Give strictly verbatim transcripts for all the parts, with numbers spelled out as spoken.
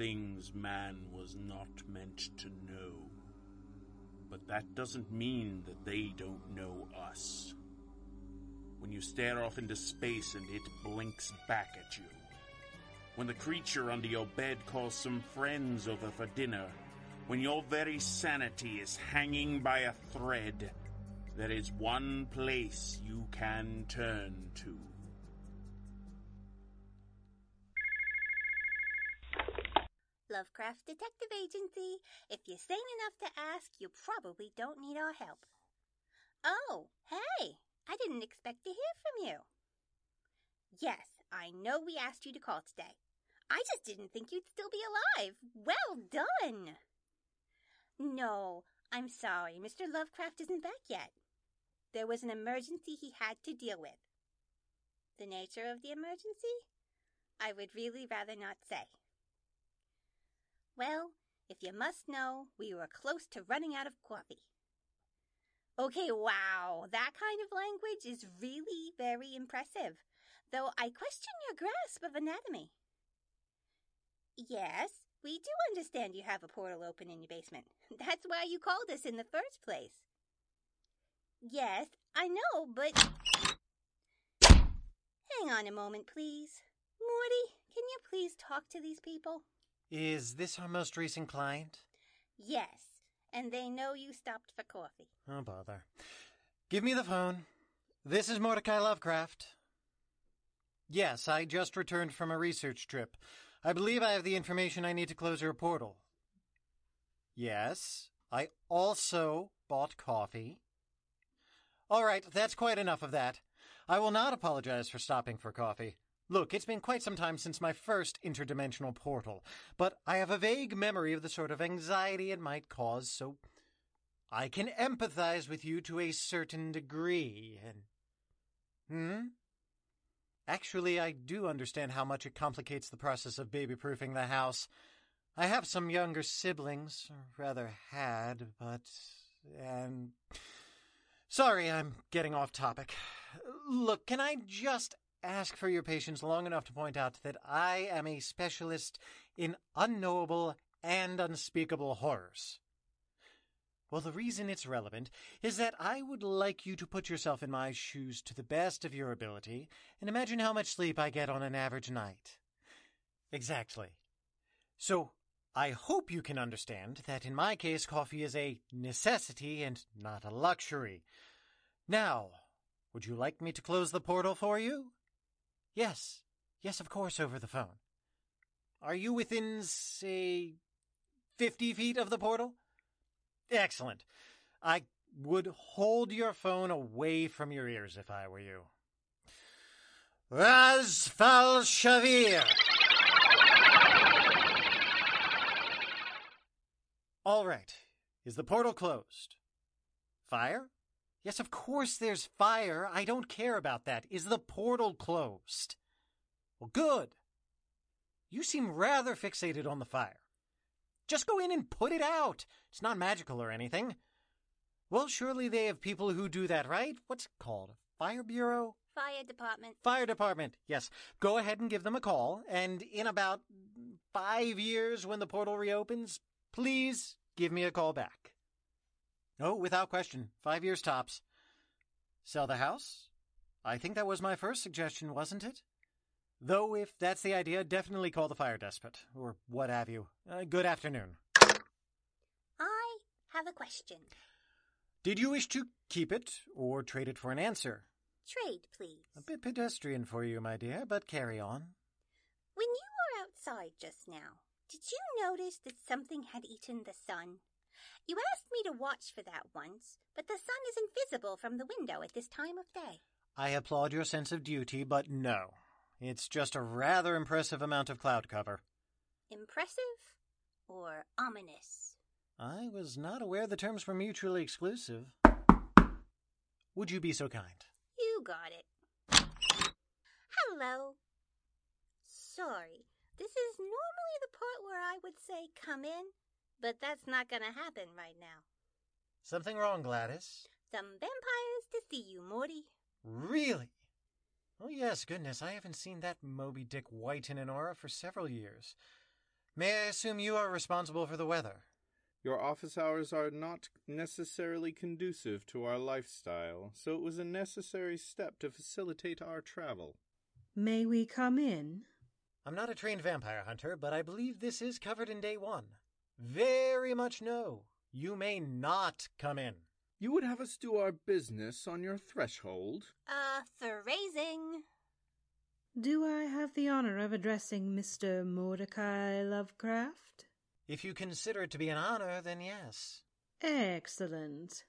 things man was not meant to know. But that doesn't mean that they don't know us. When you stare off into space and it blinks back at you. When the creature under your bed calls some friends over for dinner. When your very sanity is hanging by a thread, there is one place you can turn to. Lovecraft Detective Agency. If you're sane enough to ask, you probably don't need our help. Oh, hey, I didn't expect to hear from you. Yes, I know we asked you to call today. I just didn't think you'd still be alive. Well done. No, I'm sorry, Mister Lovecraft isn't back yet. There was an emergency he had to deal with. The nature of the emergency? I would really rather not say. Well, if you must know, we were close to running out of coffee. Okay, wow, that kind of language is really very impressive, though I question your grasp of anatomy. Yes, we do understand you have a portal open in your basement. That's why you called us in the first place. Yes, I know, but... Hang on a moment, please. Morty, can you please talk to these people? Is this our most recent client? Yes, and they know you stopped for coffee. Oh, bother. Give me the phone. This is Mordecai Lovecraft. Yes, I just returned from a research trip. I believe I have the information I need to close your portal. Yes, I also bought coffee. All right, that's quite enough of that. I will not apologize for stopping for coffee. Look, it's been quite some time since my first interdimensional portal, but I have a vague memory of the sort of anxiety it might cause, so I can empathize with you to a certain degree. And Hmm? Actually, I do understand how much it complicates the process of baby-proofing the house. I have some younger siblings, or rather had, but... and... Sorry, I'm getting off topic. Look, can I just ask for your patience long enough to point out that I am a specialist in unknowable and unspeakable horrors? Well, the reason it's relevant is that I would like you to put yourself in my shoes to the best of your ability and imagine how much sleep I get on an average night. Exactly. So, I hope you can understand that in my case, coffee is a necessity and not a luxury. Now, would you like me to close the portal for you? Yes. Yes, of course, over the phone. Are you within, say, fifty feet of the portal? Excellent. I would hold your phone away from your ears if I were you. Razfal Shavir! All right. Is the portal closed? Fire? Yes, of course there's fire. I don't care about that. Is the portal closed? Well, good. You seem rather fixated on the fire. Just go in and put it out. It's not magical or anything. Well, surely they have people who do that, right? What's it called? Fire Bureau? Fire department. Fire department, yes. Go ahead and give them a call, and in about five years when the portal reopens, please give me a call back. Oh, without question. Five years tops. Sell the house? I think that was my first suggestion, wasn't it? Though, if that's the idea, definitely call the fire despot, or what have you. Uh, good afternoon. I have a question. Did you wish to keep it, or trade it for an answer? Trade, please. A bit pedestrian for you, my dear, but carry on. When you were outside just now, did you notice that something had eaten the sun? You asked me to watch for that once, but the sun isn't visible from the window at this time of day. I applaud your sense of duty, but no. It's just a rather impressive amount of cloud cover. Impressive or ominous? I was not aware the terms were mutually exclusive. Would you be so kind? You got it. Hello. Sorry, this is normally the part where I would say come in, but that's not going to happen right now. Something wrong, Gladys? Some vampires to see you, Morty. Really? Oh, yes, goodness, I haven't seen that Moby Dick white in an aura for several years. May I assume you are responsible for the weather? Your office hours are not necessarily conducive to our lifestyle, so it was a necessary step to facilitate our travel. May we come in? I'm not a trained vampire hunter, but I believe this is covered in day one. Very much no. You may not come in. You would have us do our business on your threshold? Uh, phrasing. Do I have the honor of addressing Mister Mordecai Lovecraft? If you consider it to be an honor, then yes. Excellent.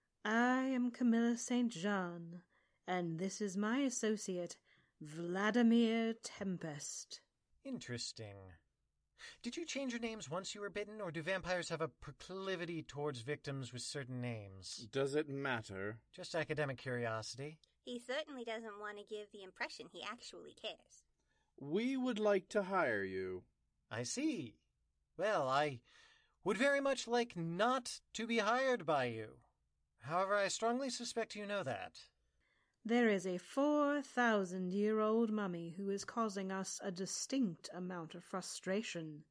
I am Camilla Saint John, and this is my associate, Vladimir Tempest. Interesting. Did you change your names once you were bitten, or do vampires have a proclivity towards victims with certain names? Does it matter? Just academic curiosity. He certainly doesn't want to give the impression he actually cares. We would like to hire you. I see. Well, I would very much like not to be hired by you. However, I strongly suspect you know that. There is a four thousand year old mummy who is causing us a distinct amount of frustration.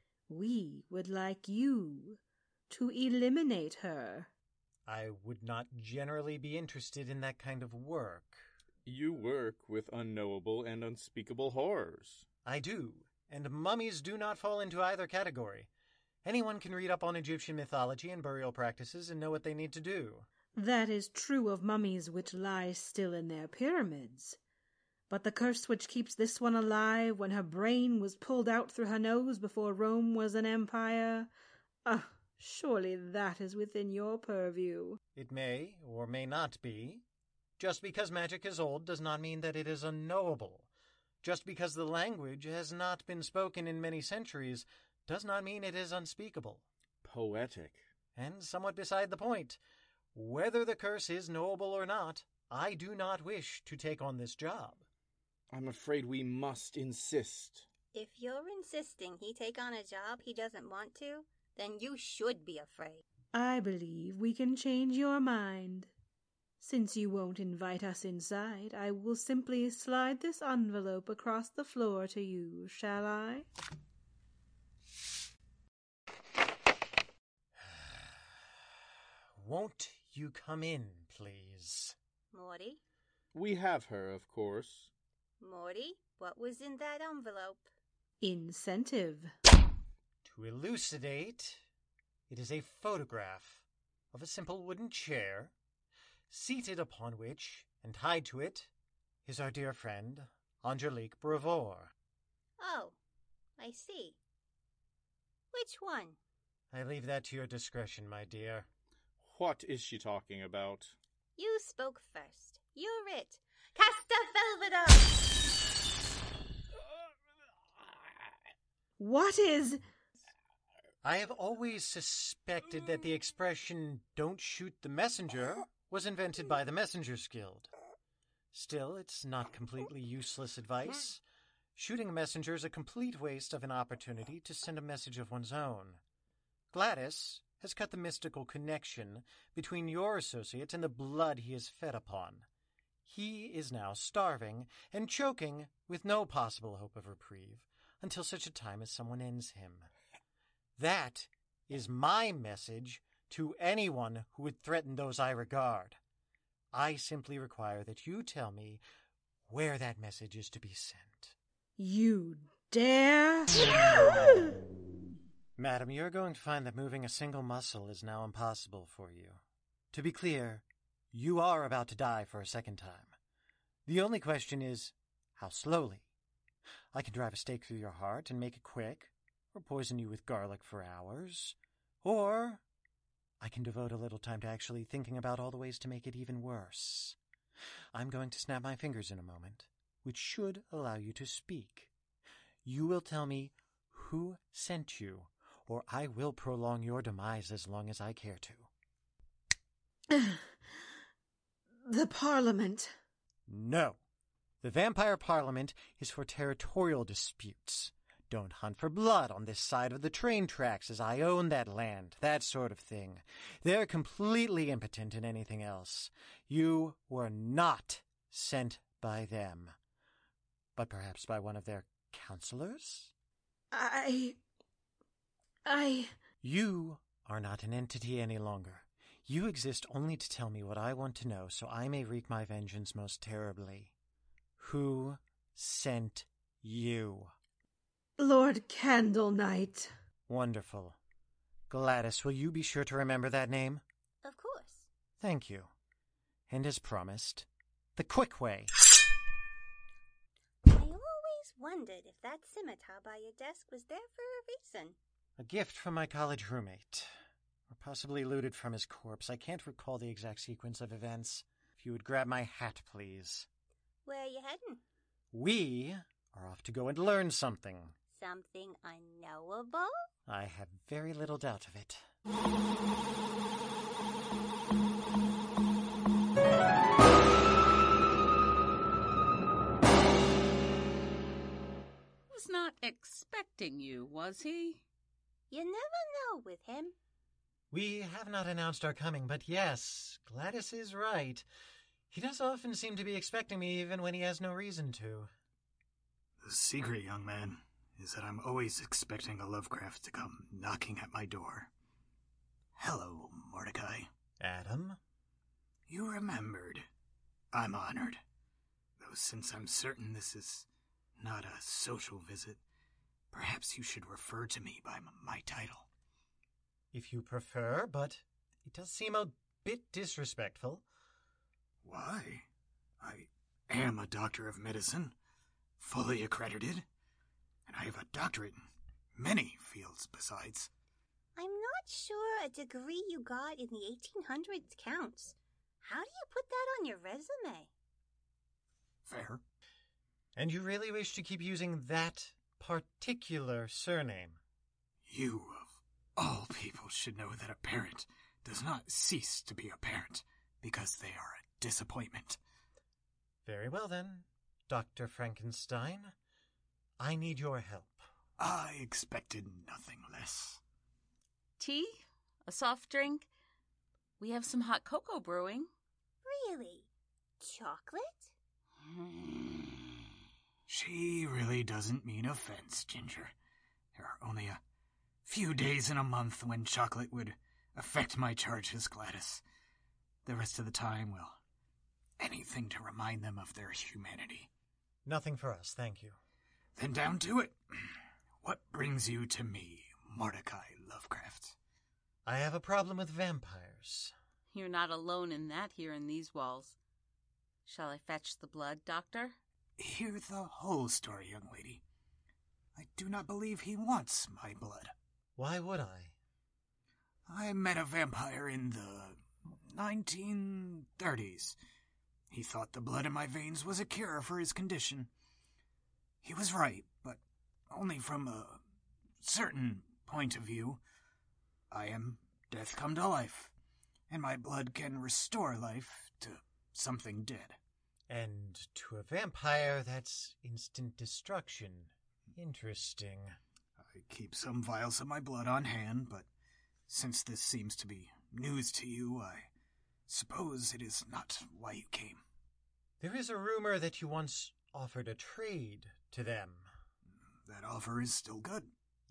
We would like you to eliminate her. I would not generally be interested in that kind of work. You work with unknowable and unspeakable horrors. I do, and mummies do not fall into either category. Anyone can read up on Egyptian mythology and burial practices and know what they need to do. That is true of mummies which lie still in their pyramids. But the curse which keeps this one alive when her brain was pulled out through her nose before Rome was an empire, ah, uh, surely that is within your purview. It may or may not be. Just because magic is old does not mean that it is unknowable. Just because the language has not been spoken in many centuries does not mean it is unspeakable. Poetic. And somewhat beside the point. Whether the curse is knowable or not, I do not wish to take on this job. I'm afraid we must insist. If you're insisting he take on a job he doesn't want to, then you should be afraid. I believe we can change your mind. Since you won't invite us inside, I will simply slide this envelope across the floor to you, shall I? Won't you come in, please? Morty? We have her, of course. Morty, what was in that envelope? Incentive. To elucidate, it is a photograph of a simple wooden chair, seated upon which, and tied to it, is our dear friend, Angelique Bravor. Oh, I see. Which one? I leave that to your discretion, my dear. What is she talking about? You spoke first. You're it. Castavelvedon! What is... I have always suspected that the expression, "don't shoot the messenger," was invented by the Messengers Guild. Still, it's not completely useless advice. Shooting a messenger is a complete waste of an opportunity to send a message of one's own. Gladys has cut the mystical connection between your associate and the blood he is fed upon. He is now starving and choking with no possible hope of reprieve until such a time as someone ends him. That is my message to anyone who would threaten those I regard. I simply require that you tell me where that message is to be sent. You dare? Madam, you're going to find that moving a single muscle is now impossible for you. To be clear, you are about to die for a second time. The only question is, how slowly? I can drive a stake through your heart and make it quick, or poison you with garlic for hours, or I can devote a little time to actually thinking about all the ways to make it even worse. I'm going to snap my fingers in a moment, which should allow you to speak. You will tell me who sent you, or I will prolong your demise as long as I care to. The Parliament. No. The Vampire Parliament is for territorial disputes. Don't hunt for blood on this side of the train tracks, as I own that land, that sort of thing. They're completely impotent in anything else. You were not sent by them, but perhaps by one of their counselors? I... I... You are not an entity any longer. You exist only to tell me what I want to know so I may wreak my vengeance most terribly. Who sent you? Lord Candlenight. Wonderful. Gladys, will you be sure to remember that name? Of course. Thank you. And as promised, the quick way. I always wondered if that scimitar by your desk was there for a reason. A gift from my college roommate. Or possibly looted from his corpse. I can't recall the exact sequence of events. If you would grab my hat, please. Where are you heading? We are off to go and learn something. Something unknowable? I have very little doubt of it. Was not expecting you, was he? You never know with him. We have not announced our coming, but yes, Gladys is right. He does often seem to be expecting me even when he has no reason to. The secret, young man, is that I'm always expecting a Lovecraft to come knocking at my door. Hello, Mordecai. Adam? You remembered. I'm honored. Though since I'm certain this is not a social visit, perhaps you should refer to me by m- my title. If you prefer, but it does seem a bit disrespectful. Why? I am a doctor of medicine, fully accredited, and I have a doctorate in many fields besides. I'm not sure a degree you got in the eighteen hundreds counts. How do you put that on your resume? Fair. And you really wish to keep using that particular surname? You, of all people, should know that a parent does not cease to be a parent because they are a disappointment. Very well then, Doctor Frankenstein. I need your help. I expected nothing less. Tea? A soft drink? We have some hot cocoa brewing. Really? Chocolate? She really doesn't mean offense, Ginger. There are only a few days in a month when chocolate would affect my charges, Gladys. The rest of the time, well, anything to remind them of their humanity. Nothing for us, thank you. Then down to it. What brings you to me, Mordecai Lovecraft? I have a problem with vampires. You're not alone in that here in these walls. Shall I fetch the blood, Doctor? Hear the whole story, young lady. I do not believe he wants my blood. Why would I? I met a vampire in the nineteen thirties. He thought the blood in my veins was a cure for his condition. He was right, but only from a certain point of view. I am death come to life, and my blood can restore life to something dead. And to a vampire, that's instant destruction. Interesting. I keep some vials of my blood on hand, but since this seems to be news to you, I suppose it is not why you came. There is a rumor that you once offered a trade to them. That offer is still good.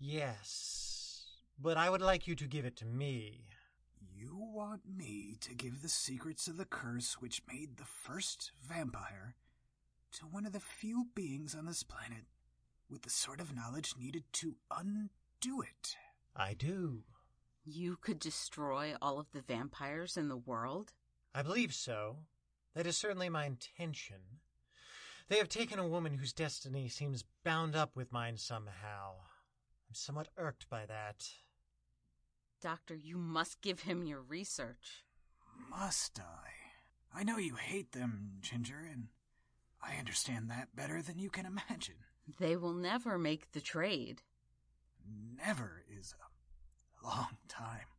Yes, but I would like you to give it to me. You want me to give the secrets of the curse which made the first vampire to one of the few beings on this planet with the sort of knowledge needed to undo it? I do. You could destroy all of the vampires in the world? I believe so. That is certainly my intention. They have taken a woman whose destiny seems bound up with mine somehow. I'm somewhat irked by that. Doctor, you must give him your research. Must I? I know you hate them, Ginger, and I understand that better than you can imagine. They will never make the trade. Never is a long time.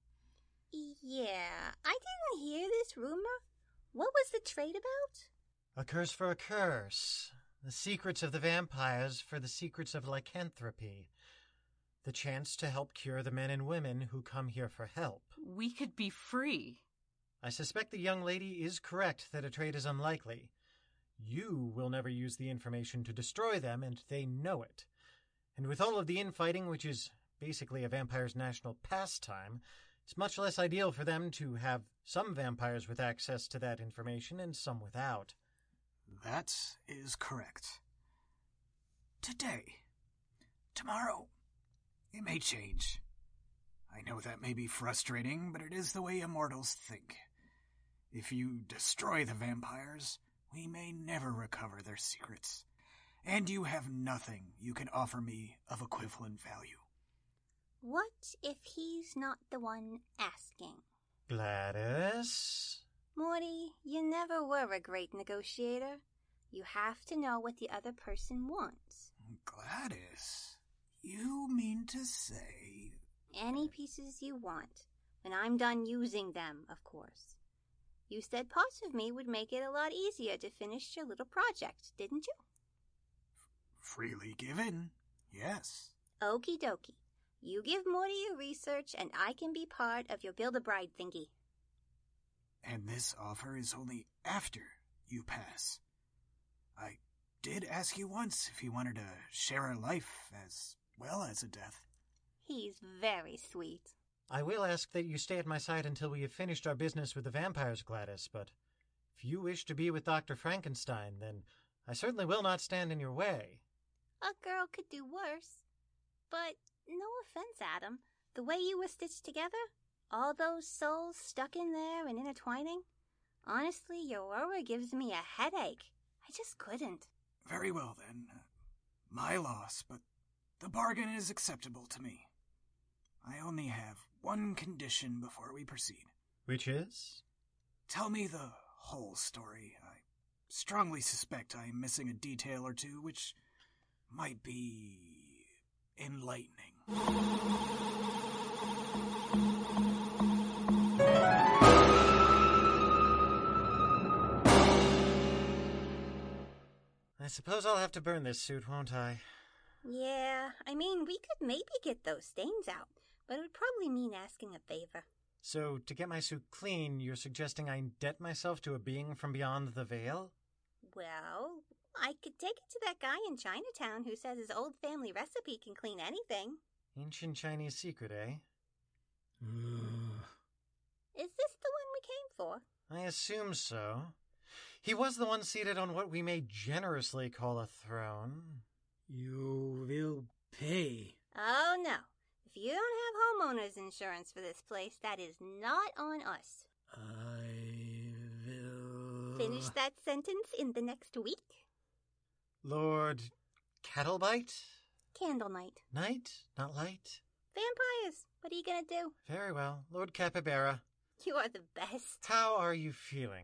Yeah, I didn't hear this rumor. What was the trade about? A curse for a curse. The secrets of the vampires for the secrets of lycanthropy. The chance to help cure the men and women who come here for help. We could be free. I suspect the young lady is correct that a trade is unlikely. You will never use the information to destroy them, and they know it. And with all of the infighting which is basically a vampire's national pastime, it's much less ideal for them to have some vampires with access to that information and some without. That is correct. Today. Tomorrow. It may change. I know that may be frustrating, but it is the way immortals think. If you destroy the vampires, we may never recover their secrets. And you have nothing you can offer me of equivalent value. What if he's not the one asking? Gladys? Morty, you never were a great negotiator. You have to know what the other person wants. Gladys, you mean to say... Any pieces you want, when I'm done using them, of course. You said parts of me would make it a lot easier to finish your little project, didn't you? Freely given, yes. Okie dokie. You give Morty your research, and I can be part of your Build-A-Bride thingy. And this offer is only after you pass. I did ask you once if you wanted to share a life as well as a death. He's very sweet. I will ask that you stay at my side until we have finished our business with the vampires, Gladys, but if you wish to be with Doctor Frankenstein, then I certainly will not stand in your way. A girl could do worse. But no offense, Adam. The way you were stitched together, all those souls stuck in there and intertwining, honestly, your aura gives me a headache. I just couldn't. Very well, then. My loss, but the bargain is acceptable to me. I only have one condition before we proceed. Which is? Tell me the whole story. I strongly suspect I am missing a detail or two which might be enlightening. I suppose I'll have to burn this suit, won't I? Yeah, I mean, we could maybe get those stains out, but it would probably mean asking a favor. So, to get my suit clean, you're suggesting I indebt myself to a being from beyond the veil? Well, I could take it to that guy in Chinatown who says his old family recipe can clean anything. Ancient Chinese secret, eh? Is this the one we came for? I assume so. He was the one seated on what we may generously call a throne. You will pay. Oh, no. If you don't have homeowner's insurance for this place, that is not on us. I will... Finish that sentence in the next week. Lord Cattlebite? Candle night. Night, not light? Vampires. What are you gonna do? Very well. Lord Capybara. You are the best. How are you feeling?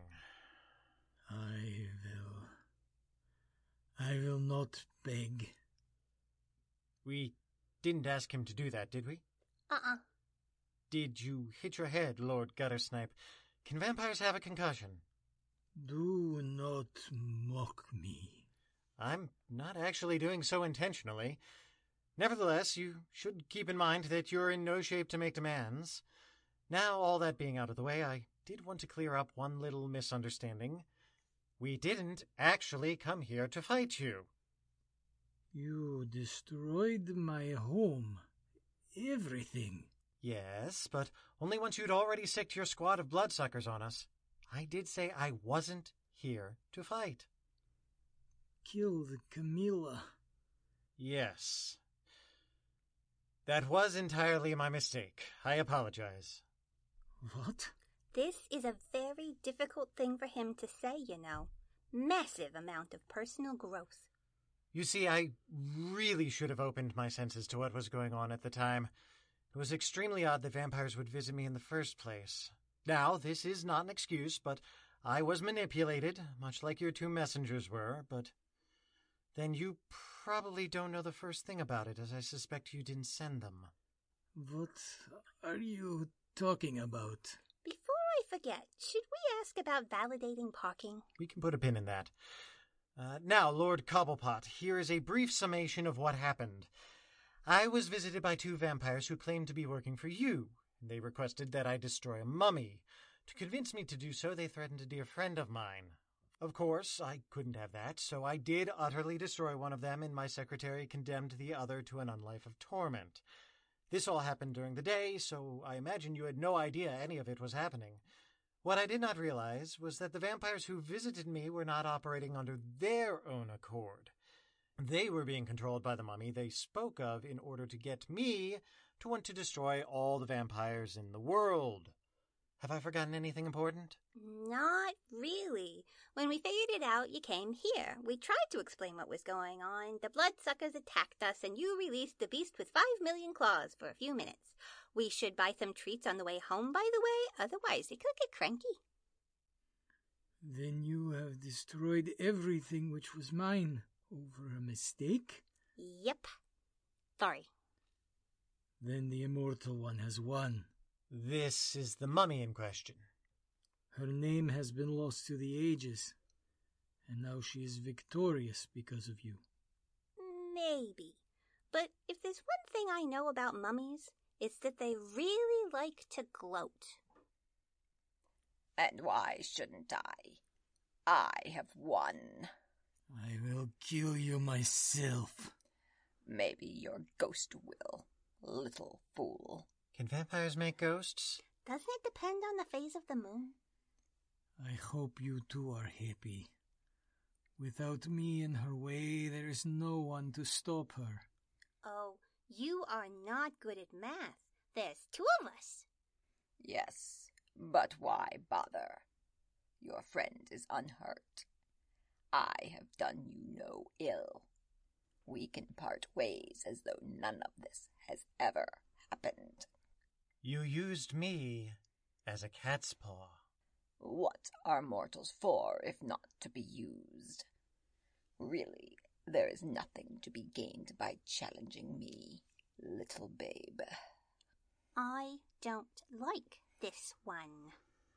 I will... I will not beg. We didn't ask him to do that, did we? Uh-uh. Did you hit your head, Lord Guttersnipe? Can vampires have a concussion? Do not mock me. I'm not actually doing so intentionally. Nevertheless, you should keep in mind that you're in no shape to make demands. Now, all that being out of the way, I did want to clear up one little misunderstanding. We didn't actually come here to fight you. You destroyed my home. Everything. Yes, but only once you'd already sicked your squad of bloodsuckers on us. I did say I wasn't here to fight. Killed Camilla. Yes. That was entirely my mistake. I apologize. What? This is a very difficult thing for him to say, you know. Massive amount of personal growth. You see, I really should have opened my senses to what was going on at the time. It was extremely odd that vampires would visit me in the first place. Now, this is not an excuse, but I was manipulated, much like your two messengers were, but then you probably don't know the first thing about it, as I suspect you didn't send them. What are you talking about? Before I forget, should we ask about validating parking? We can put a pin in that. Uh, now, Lord Cobblepot, here is a brief summation of what happened. I was visited by two vampires who claimed to be working for you, and they requested that I destroy a mummy. To convince me to do so, they threatened a dear friend of mine. Of course, I couldn't have that, so I did utterly destroy one of them, and my secretary condemned the other to an unlife of torment. This all happened during the day, so I imagine you had no idea any of it was happening. What I did not realize was that the vampires who visited me were not operating under their own accord. They were being controlled by the mummy they spoke of in order to get me to want to destroy all the vampires in the world. Have I forgotten anything important? Not really. When we figured it out, you came here. We tried to explain what was going on. The bloodsuckers attacked us, and you released the beast with five million claws for a few minutes. We should buy some treats on the way home, by the way, otherwise it could get cranky. Then you have destroyed everything which was mine over a mistake? Yep. Sorry. Then the immortal one has won. This is the mummy in question. Her name has been lost to the ages, and now she is victorious because of you. Maybe. But if there's one thing I know about mummies, it's that they really like to gloat. And why shouldn't I? I have won. I will kill you myself. Maybe your ghost will, little fool. Can vampires make ghosts? Doesn't it depend on the phase of the moon? I hope you two are happy. Without me in her way, there is no one to stop her. Oh, you are not good at math. There's two of us. Yes, but why bother? Your friend is unhurt. I have done you no ill. We can part ways as though none of this has ever happened. You used me as a cat's paw. What are mortals for if not to be used? Really, there is nothing to be gained by challenging me, little babe. I don't like this one.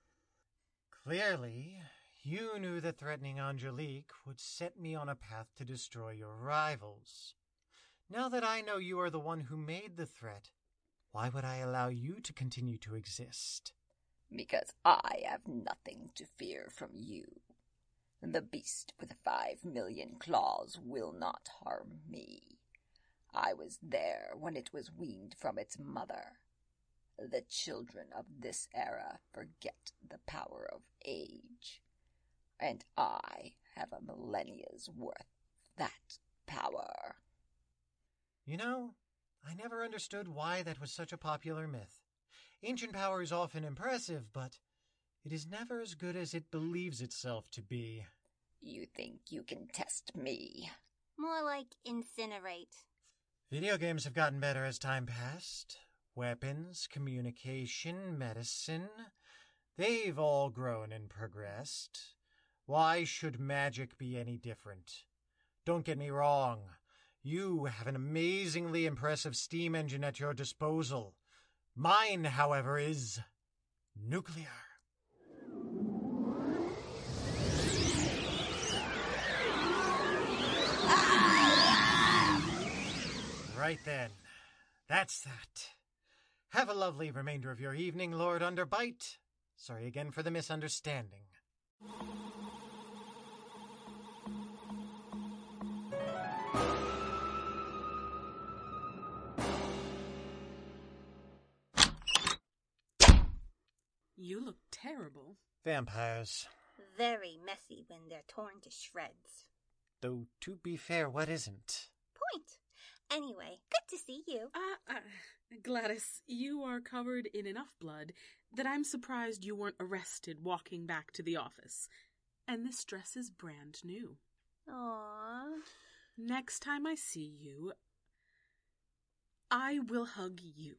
Clearly, you knew that threatening Angelique would set me on a path to destroy your rivals. Now that I know you are the one who made the threat, why would I allow you to continue to exist? Because I have nothing to fear from you. The beast with five million claws will not harm me. I was there when it was weaned from its mother. The children of this era forget the power of age, and I have a millennia's worth of that power. You know, I never understood why that was such a popular myth. Ancient power is often impressive, but it is never as good as it believes itself to be. You think you can test me? More like incinerate. Video games have gotten better as time passed. Weapons, communication, medicine, they've all grown and progressed. Why should magic be any different? Don't get me wrong. You have an amazingly impressive steam engine at your disposal. Mine, however, is nuclear. Right then. That's that. Have a lovely remainder of your evening, Lord Underbite. Sorry again for the misunderstanding. You look terrible. Vampires. Very messy when they're torn to shreds. Though, to be fair, what isn't? Point. Anyway, good to see you. Uh, uh, Gladys, you are covered in enough blood that I'm surprised you weren't arrested walking back to the office. And this dress is brand new. Aww. Next time I see you, I will hug you.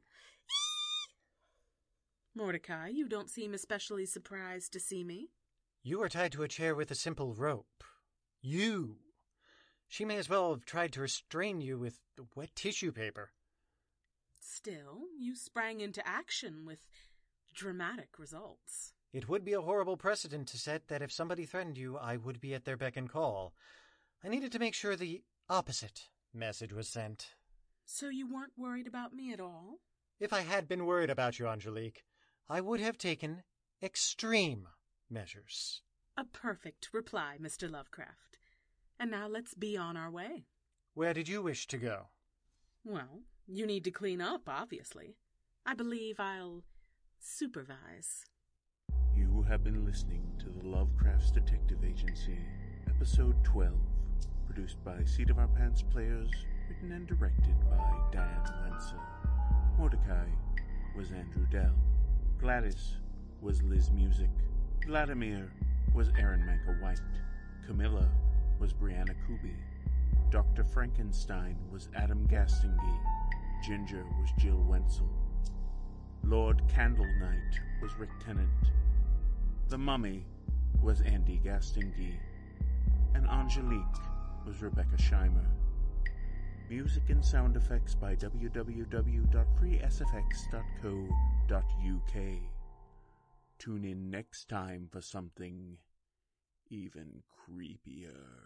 Mordecai, you don't seem especially surprised to see me. You were tied to a chair with a simple rope. You. She may as well have tried to restrain you with wet tissue paper. Still, you sprang into action with dramatic results. It would be a horrible precedent to set that if somebody threatened you, I would be at their beck and call. I needed to make sure the opposite message was sent. So you weren't worried about me at all? If I had been worried about you, Angelique, I would have taken extreme measures. A perfect reply, Mister Lovecraft. And now let's be on our way. Where did you wish to go? Well, you need to clean up, obviously. I believe I'll supervise. You have been listening to the Lovecraft's Detective Agency, Episode twelve, produced by Seat of Our Pants players, written and directed by Diane Wenzel. Mordecai was Andrew Dell. Gladys was Liz Music. Vladimir was Aaron Manka White. Camilla was Brianna Kubi. Doctor Frankenstein was Adam Gastingy. Ginger was Jill Wenzel. Lord Candlenight was Rick Tennant. The Mummy was Andy Gastingy. And Angelique was Rebecca Scheimer. Music and sound effects by w w w dot free s f x dot co dot u k. Tune in next time for something even creepier.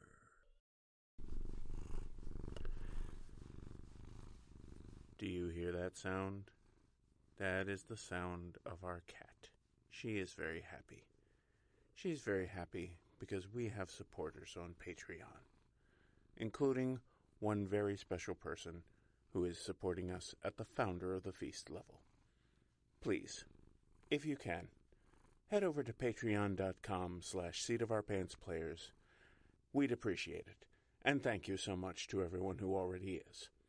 Do you hear that sound? That is the sound of our cat. She is very happy. She's very happy because we have supporters on Patreon, including one very special person who is supporting us at the Founder of the Feast level. Please, if you can, head over to patreon.com slash seat of our pants players. We'd appreciate it. And thank you so much to everyone who already is.